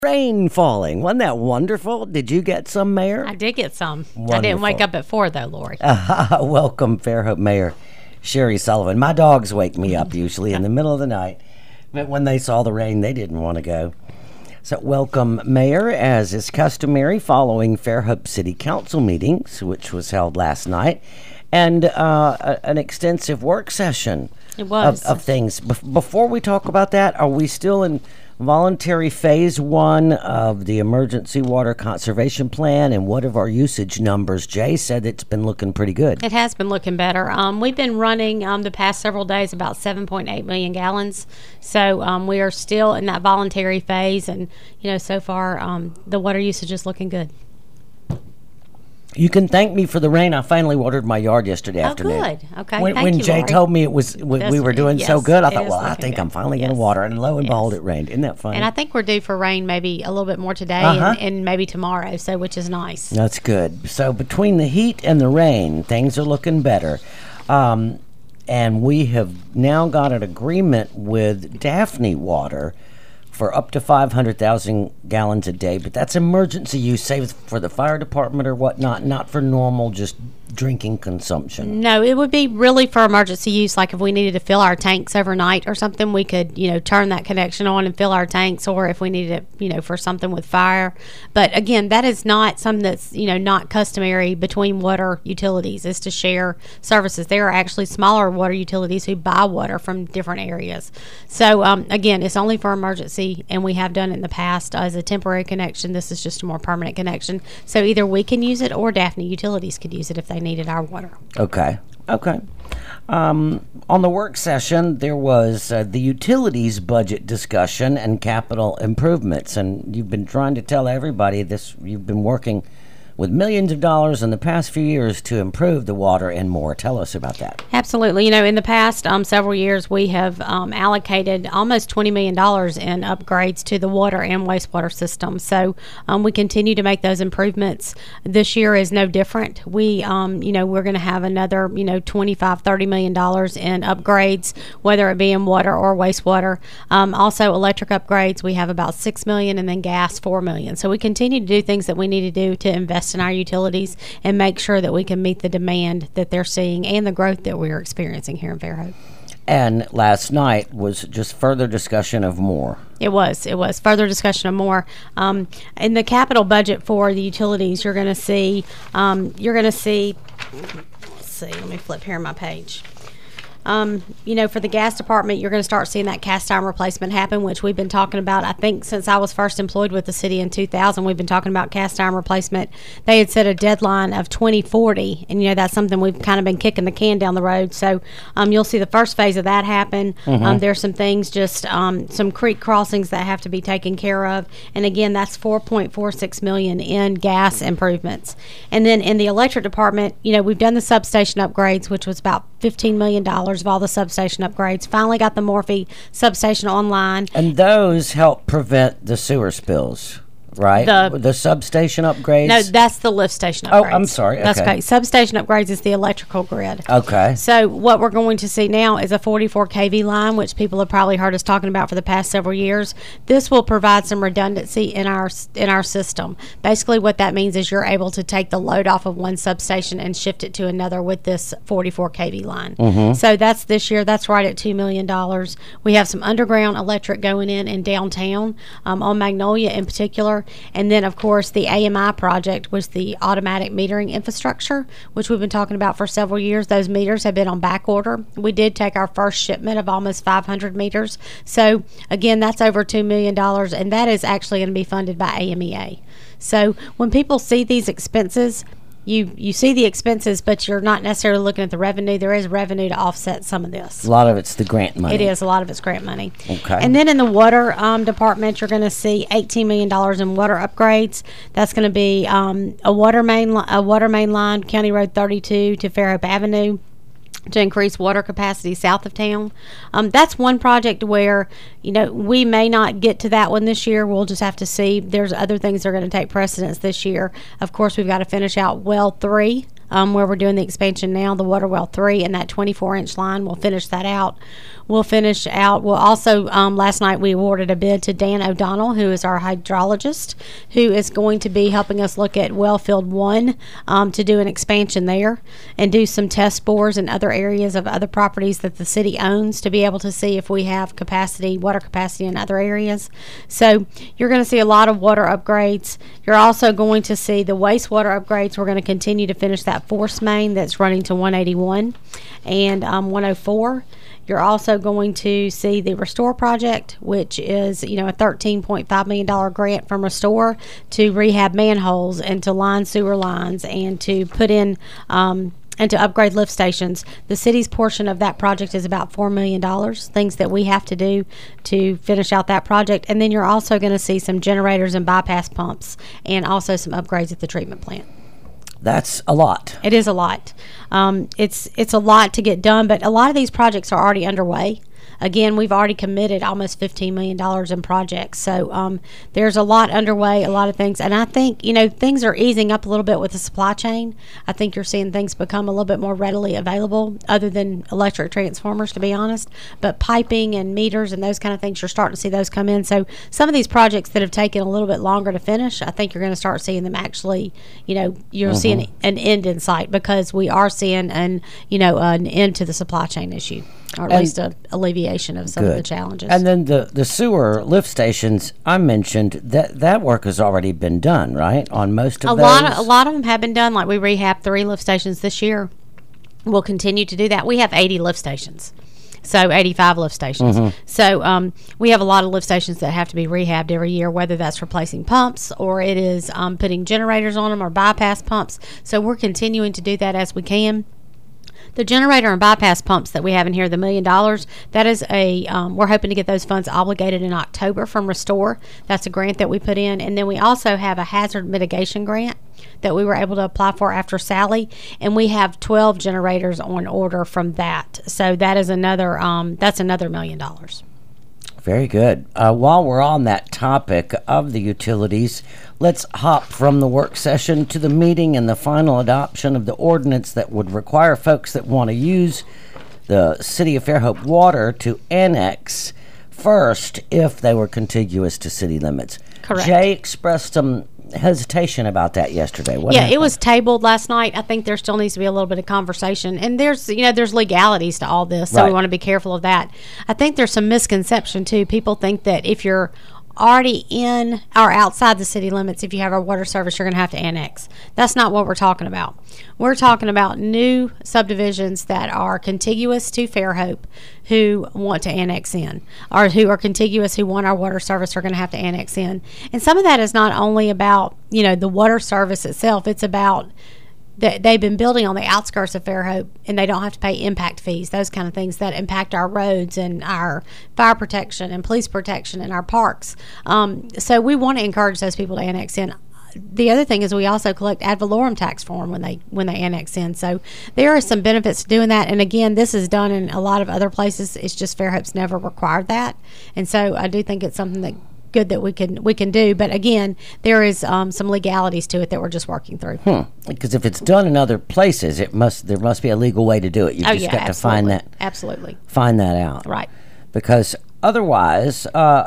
Rain falling. Wasn't that wonderful? Did you get some, Mayor? I did get some. Wonderful. I didn't wake up at 4, though, Lori. Welcome, Fairhope Mayor Sherry Sullivan. My dogs wake me up usually in the middle of the night, but when they saw the rain, they didn't want to go. So welcome, Mayor, as is customary following Fairhope City Council meetings, which was held last night, and an extensive work session. It was. Of things. Before we talk about that, are we still in voluntary phase 1 of the emergency water conservation plan, and what of our usage numbers? Jay said it's been looking pretty good. It has been looking better. We've been running the past several days about 7.8 million gallons. So we are still in that voluntary phase, and so far the water usage is looking good. You can thank me for the rain. I finally watered my yard yesterday afternoon. Oh, good. Okay. When you, Jay Lori. told me we were doing so good, I thought, well, I think good. I'm finally going to water. And lo and behold, it rained. Isn't that funny? And I think we're due for rain maybe a little bit more today and maybe tomorrow, which is nice. That's good. So between the heat and the rain, things are looking better. And we have now got an agreement with Daphne Water for up to 500,000 gallons a day, but that's emergency use, say for the fire department or whatnot, not for normal just drinking consumption. No, it would be really for emergency use, like if we needed to fill our tanks overnight or something, we could, turn that connection on and fill our tanks, or if we needed it, for something with fire. But again, that is not something that's, not customary between water utilities, is to share services. There are actually smaller water utilities who buy water from different areas. So again, it's only for emergency, and we have done it in the past as a temporary connection. This is just a more permanent connection. So either we can use it or Daphne Utilities could use it if they needed our water. Okay. On the work session, there was the utilities budget discussion and capital improvements, and you've been trying to tell everybody this. You've been working with millions of dollars in the past few years to improve the water and more. Tell us about that. Absolutely. In the past several years, we have allocated almost $20 million in upgrades to the water and wastewater system. So we continue to make those improvements. This year is no different. We, we're going to have another, $25-30 million in upgrades, whether it be in water or wastewater. Also, electric upgrades, we have about $6 million, and then gas, $4 million. So we continue to do things that we need to do to invest in our utilities and make sure that we can meet the demand that they're seeing and the growth that we're experiencing here in Fairhope. And last night was just further discussion of more. It was further discussion of more. In the capital budget for the utilities, you're going to see, let's see, let me flip here on my page. For the gas department, you're going to start seeing that cast iron replacement happen, which we've been talking about. I think since I was first employed with the city in 2000, we've been talking about cast iron replacement. They had set a deadline of 2040, and that's something we've kind of been kicking the can down the road. So you'll see the first phase of that happen. There's some things, just some creek crossings that have to be taken care of, and again, that's $4.46 million in gas improvements. And then in the electric department, we've done the substation upgrades, which was about $15 million of all the substation upgrades. Finally got the Morphe substation online. And those help prevent the sewer spills, right? The substation upgrades? No, that's the lift station upgrades. Oh, I'm sorry. Okay. That's okay. Substation upgrades is the electrical grid. Okay. So what we're going to see now is a 44 kV line, which people have probably heard us talking about for the past several years. This will provide some redundancy in our system. Basically what that means is you're able to take the load off of one substation and shift it to another with this 44 kV line. So that's this year. That's right at $2 million. We have some underground electric going in downtown, on Magnolia in particular. And then, of course, the AMI project was the automatic metering infrastructure, which we've been talking about for several years. Those meters have been on back order. We did take our first shipment of almost 500 meters. So, again, that's over $2 million, and that is actually going to be funded by AMEA. So when people see these expenses, you see the expenses, but you're not necessarily looking at the revenue. There is revenue to offset some of this. A lot of it's the grant money. It is. A lot of it's grant money. Okay. And then in the water department, you're going to see $18 million in water upgrades. That's going to be a water main line, County Road 32 to Fairhope Avenue, to increase water capacity south of town. That's one project where, we may not get to that one this year. We'll just have to see. There's other things that are going to take precedence this year. Of course, we've got to finish out well 3 where we're doing the expansion now, the water well 3, and that 24-inch line. We'll finish that out. We'll also, last night we awarded a bid to Dan O'Donnell, who is our hydrologist, who is going to be helping us look at Wellfield 1 to do an expansion there and do some test bores in other areas of other properties that the city owns to be able to see if we have water capacity in other areas. So you're going to see a lot of water upgrades. You're also going to see the wastewater upgrades. We're going to continue to finish that force main that's running to 181 and 104. You're also going to see the Restore project, which is, a $13.5 million grant from Restore to rehab manholes and to line sewer lines and to put in and to upgrade lift stations. The city's portion of that project is about $4 million, things that we have to do to finish out that project. And then you're also going to see some generators and bypass pumps and also some upgrades at the treatment plant. That's a lot. It is a lot. It's a lot to get done, but a lot of these projects are already underway. Again, we've already committed almost $15 million in projects. So there's a lot underway, a lot of things. And I think, things are easing up a little bit with the supply chain. I think you're seeing things become a little bit more readily available other than electric transformers, to be honest. But piping and meters and those kind of things, you're starting to see those come in. So some of these projects that have taken a little bit longer to finish, I think you're going to start seeing them actually, you'll see an end in sight because we are seeing an end to the supply chain issue. Or at least a alleviation of some of the challenges. And then the sewer lift stations, I mentioned, that work has already been done, right, on most of those? A lot of them have been done. Like we rehabbed 3 lift stations this year. We'll continue to do that. We have 80 lift stations. So 85 lift stations. Mm-hmm. So we have a lot of lift stations that have to be rehabbed every year, whether that's replacing pumps or it is putting generators on them or bypass pumps. So we're continuing to do that as we can. The generator and bypass pumps that we have in here, the $1 million, that is we're hoping to get those funds obligated in October from Restore. That's a grant that we put in. And then we also have a hazard mitigation grant that we were able to apply for after Sally. And we have 12 generators on order from that. So that is another $1 million. Very good. While we're on that topic of the utilities, let's hop from the work session to the meeting and the final adoption of the ordinance that would require folks that want to use the City of Fairhope water to annex first if they were contiguous to city limits. Correct. Jay expressed some hesitation about that yesterday. What happened? It was tabled last night. I think there still needs to be a little bit of conversation, and there's legalities to all this, so we want to be careful of that. I think there's some misconception too. People think that if you're already in or outside the city limits, if you have a water service, you're going to have to annex. That's not what we're talking about. We're talking about new subdivisions that are contiguous to Fairhope who want to annex in, or who are contiguous who want our water service are going to have to annex in. And some of that is not only about the water service itself. It's about they've been building on the outskirts of Fairhope, and they don't have to pay impact fees, those kind of things that impact our roads and our fire protection and police protection and our parks. So we want to encourage those people to annex in. The other thing is we also collect ad valorem tax for them when they annex in. So there are some benefits to doing that. And again, this is done in a lot of other places. It's just Fairhope's never required that. And so I do think it's something that good that we can do, but again, there is some legalities to it that we're just working through. Because if it's done in other places, there must be a legal way to do it. You just got to find that. Absolutely. Find that out. Right. Because otherwise,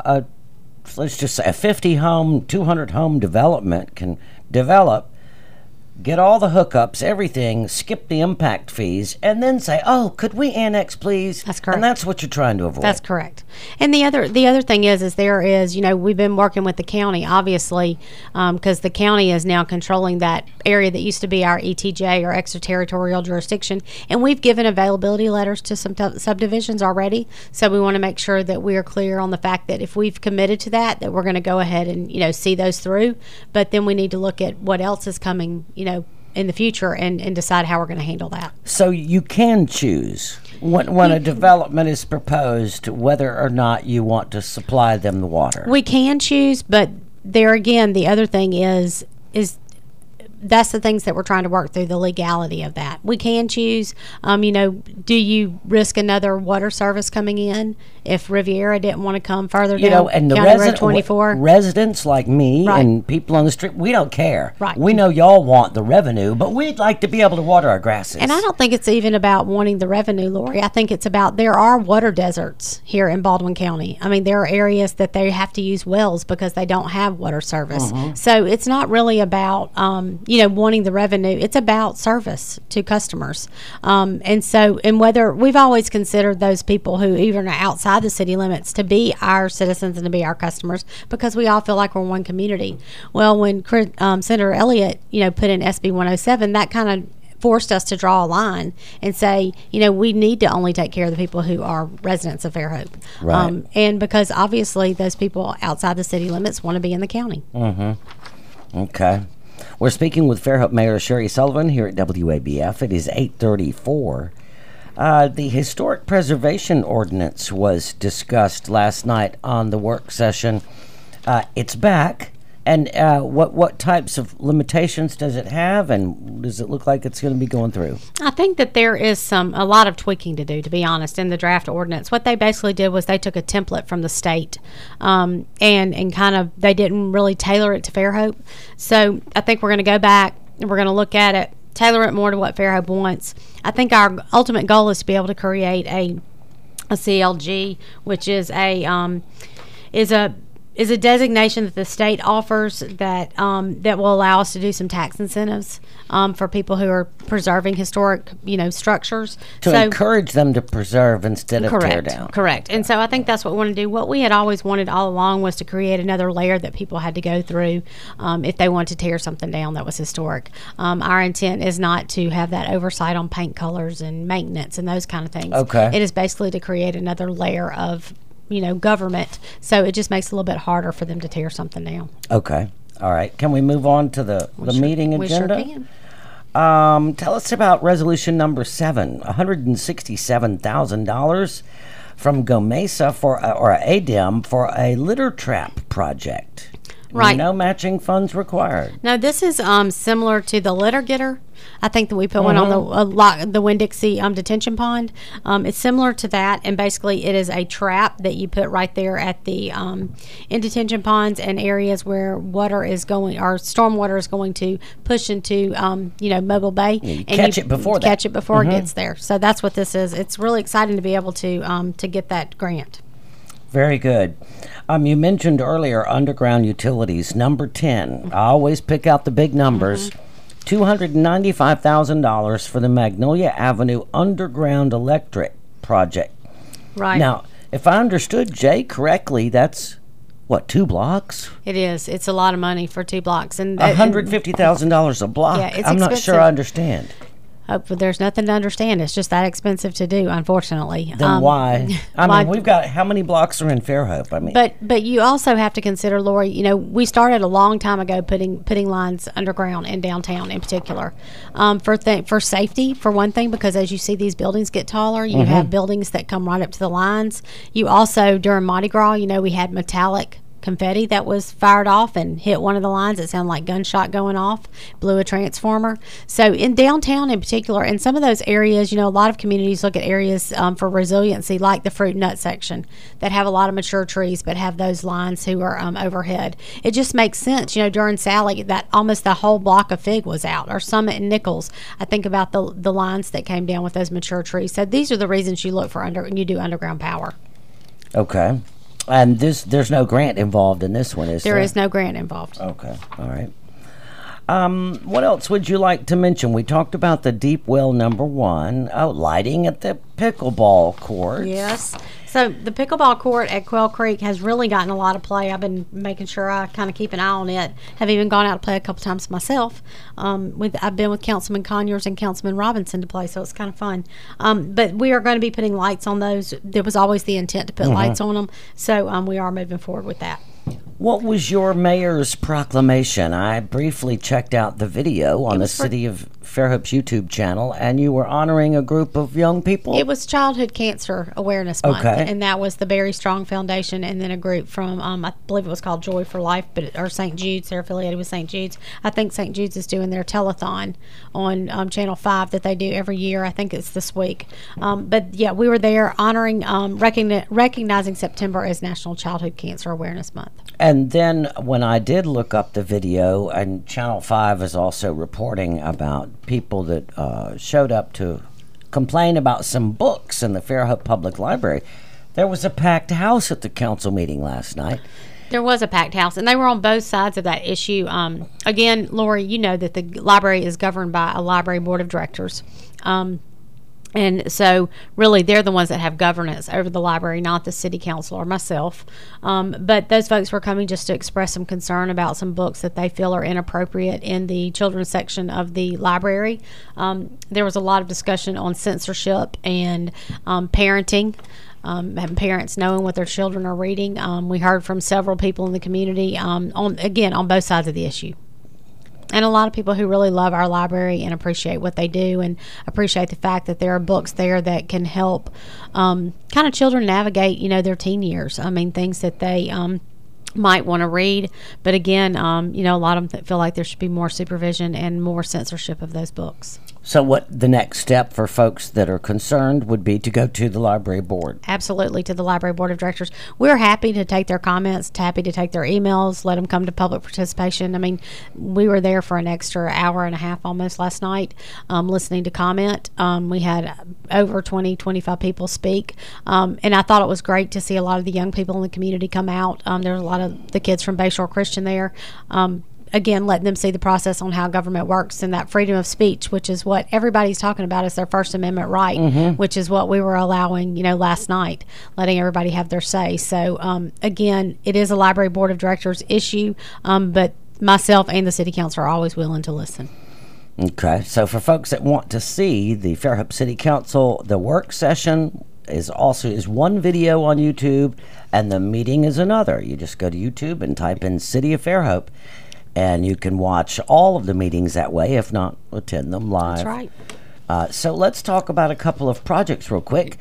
let's just say a 50-home, 200-home development can develop, get all the hookups, everything, skip the impact fees, and then say, "Oh, could we annex, please?" That's correct. And that's what you're trying to avoid. That's correct. And the other thing is there is, we've been working with the county, obviously, because the county is now controlling that area that used to be our ETJ or extraterritorial jurisdiction, and we've given availability letters to some subdivisions already. So we want to make sure that we are clear on the fact that if we've committed to that we're going to go ahead and see those through. But then we need to look at what else is coming, in the future and decide how we're going to handle that. So you can choose when a development is proposed whether or not you want to supply them the water. We can choose, but there again, the other thing is that's the things that we're trying to work through, the legality of that. We can choose, do you risk another water service coming in if Riviera didn't want to come further down and the County Road 24? residents like me Right. and people on the street, we don't care. Right. We know y'all want the revenue, but we'd like to be able to water our grasses. And I don't think it's even about wanting the revenue, Lori. I think it's about there are water deserts here in Baldwin County. I mean, there are areas that they have to use wells because they don't have water service. So it's not really about, wanting the revenue. It's about service to customers. And whether we've always considered those people who even are outside the city limits to be our citizens and to be our customers because we all feel like we're one community. Well, when Senator Elliott, put in SB 107, that kind of forced us to draw a line and say, we need to only take care of the people who are residents of Fairhope. Right. And because obviously those people outside the city limits want to be in the county. Okay. We're speaking with Fairhope Mayor Sherry Sullivan here at WABF. It is 8:34. The Historic Preservation Ordinance was discussed last night on the work session. It's back. And what types of limitations does it have, and does it look like it's going to be going through? I think that there is a lot of tweaking to do, to be honest, in the draft ordinance. What they basically did was they took a template from the state and kind of, they didn't really tailor it to Fairhope. So I think we're going to go back and we're going to look at it, tailor it more to what Fairhope wants. I think our ultimate goal is to be able to create a CLG, which is a designation that the state offers that will allow us to do some tax incentives for people who are preserving historic, structures. To encourage them to preserve instead of tear down. Correct. And so I think that's what we want to do. What we had always wanted all along was to create another layer that people had to go through if they wanted to tear something down that was historic. Our intent is not to have that oversight on paint colors and maintenance and those kind of things. Okay. It is basically to create another layer of government, so it just makes it a little bit harder for them to tear something down. Okay. All right. Can we move on to the meeting agenda? We sure can. Tell us about resolution number 7, $167,000 from GOMESA for ADEM for a litter trap project. Right. No matching funds required. No, this is similar to the litter getter. I think that we put one on the Winn-Dixie detention pond. It's similar to that, and basically it is a trap that you put right there at the in detention ponds and areas where water is going, or stormwater is going to push into Mobile Bay. You catch it before it gets there. So that's what this is. It's really exciting to be able to get that grant. Very good. You mentioned earlier underground utilities, number 10. I always pick out the big numbers. $295,000 for the Magnolia Avenue Underground Electric Project. Right. Now, if I understood Jay correctly, that's, 2 blocks? It is. It's a lot of money for 2 blocks. And $150,000 a block. Yeah, it's I'm not expensive. sure I understand. But there's nothing to understand. It's just that expensive to do, unfortunately. Then why? I mean, we've got, how many blocks are in Fairhope? I mean, but you also have to consider, Lori. We started a long time ago putting lines underground in downtown, in particular, for safety, for one thing, because as you see these buildings get taller, you have buildings that come right up to the lines. You also, during Mardi Gras, we had metallic confetti that was fired off and hit one of the lines. It sounded like gunshot going off, blew a transformer. So in downtown in particular, in some of those areas, a lot of communities look at areas for resiliency, like the fruit and nut section, that have a lot of mature trees but have those lines who are overhead. It just makes sense. During Sally, that almost the whole block of Fig was out, or Summit and Nichols. I think about the lines that came down with those mature trees. So these are the reasons you look for you do underground power. Okay. And there's no grant involved in this one, is there? There is no grant involved. Okay, all right. What else would you like to mention? We talked about the deep well number 1. Oh, lighting at the pickleball court. Yes. So the pickleball court at Quail Creek has really gotten a lot of play. I've been making sure I kind of keep an eye on it. Have even gone out to play a couple times myself. I've been with Councilman Conyers and Councilman Robinson to play, so it's kind of fun. But we are going to be putting lights on those. There was always the intent to put lights on them, so we are moving forward with that. What was your mayor's proclamation? I briefly checked out the video on the City of Fairhope's YouTube channel, and you were honoring a group of young people. It was Childhood Cancer Awareness Month, Okay. and that was the Barry Strong Foundation, and then a group from I believe it was called Joy for Life, or St. Jude's. They're affiliated with St. Jude's. I think St. Jude's is doing their telethon on Channel 5 that they do every year. I think it's this week. But yeah, we were there honoring, recognizing September as National Childhood Cancer Awareness Month. And then when I did look up the video, and Channel 5 is also reporting about people that showed up to complain about some books in the Fairhope Public Library, there was a packed house at the council meeting last night. There was a packed house, and they were on both sides of that issue. Again, Lori, you know that the library is governed by a library board of directors. And so, really, they're the ones that have governance over the library, not the city council or myself. But those folks were coming just to express some concern about some books that they feel are inappropriate in the children's section of the library. There was a lot of discussion on censorship and parenting. Having parents knowing what their children are reading. We heard from several people in the community on both sides of the issue. And a lot of people who really love our library and appreciate what they do and appreciate the fact that there are books there that can help kind of children navigate, their teen years. I mean, things that they might want to read. But again, a lot of them feel like there should be more supervision and more censorship of those books. So what the next step for folks that are concerned would be to go to the library board? Absolutely, to the library board of directors. We're happy to take their comments, happy to take their emails, let them come to public participation. I mean, we were there for an extra hour and a half almost last night listening to comment. We had over 25 people speak. And I thought it was great to see a lot of the young people in the community come out. There were a lot of the kids from Bayshore Christian there. Again, letting them see the process on how government works and that freedom of speech, which is what everybody's talking about as their First Amendment right, which is what we were allowing, last night, letting everybody have their say. So, again, it is a library board of directors issue, but myself and the city council are always willing to listen. Okay, so for folks that want to see the Fairhope City Council, the work session is one video on YouTube, and the meeting is another. You just go to YouTube and type in City of Fairhope, and you can watch all of the meetings that way, if not attend them live. That's right. So let's talk about a couple of projects real quick.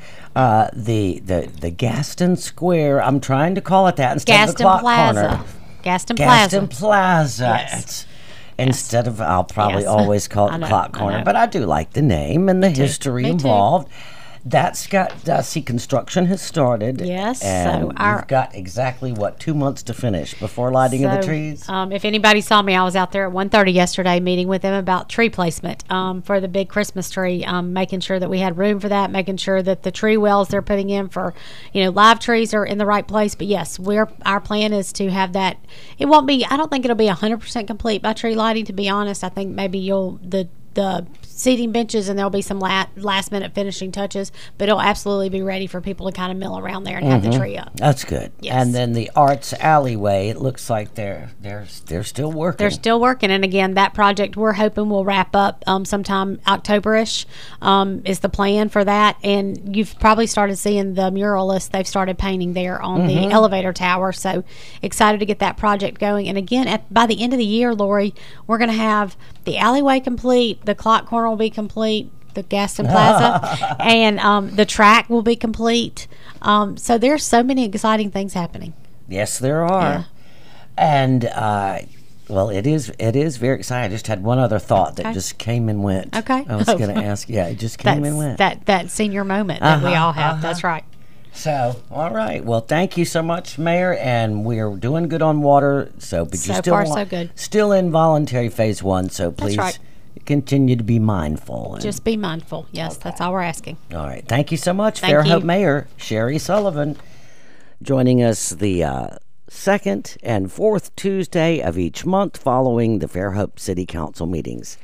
The Gaston Square, I'm trying to call it that instead of the Clock Corner. Gaston Plaza. Gaston Plaza. Yes. Instead of, I'll probably always call it the Clock Corner, but I do like the name and the history involved. That's got, see, construction has started. Yes. And you've got exactly, 2 months to finish before lighting of the trees? If anybody saw me, I was out there at 1:30 yesterday meeting with them about tree placement for the big Christmas tree, making sure that we had room for that, making sure that the tree wells they're putting in for, live trees are in the right place. But yes, our plan is to have that. It won't be, I don't think it'll be 100% complete by tree lighting, to be honest. I think maybe the seating benches, and there'll be some last minute finishing touches, but it'll absolutely be ready for people to kind of mill around there and have the tree up. That's good. Yes. And then the Arts Alleyway, it looks like they're still working. They're still working, and again, that project we're hoping will wrap up sometime October-ish is the plan for that. And you've probably started seeing the muralists. They've started painting there on the elevator tower, so excited to get that project going. And again, by the end of the year, Lori, we're going to have the alleyway complete, the Clock Corner will be complete, the Gaston Plaza, and the track will be complete. So there's so many exciting things happening. Yes, there are. Yeah. And it is very exciting. I just had one other thought that just came and went. Okay. I was going to ask. Yeah, it just came and went. That senior moment that we all have. That's right. So, all right. Well, thank you so much, Mayor. And we're doing good on water. So, but you're so good. Still in voluntary phase 1. So please continue to be mindful. Just be mindful. Yes, that's all we're asking. All right. Thank you so much, Thank Fairhope you. Mayor Sherry Sullivan, joining us the second and fourth Tuesday of each month following the Fairhope City Council meetings.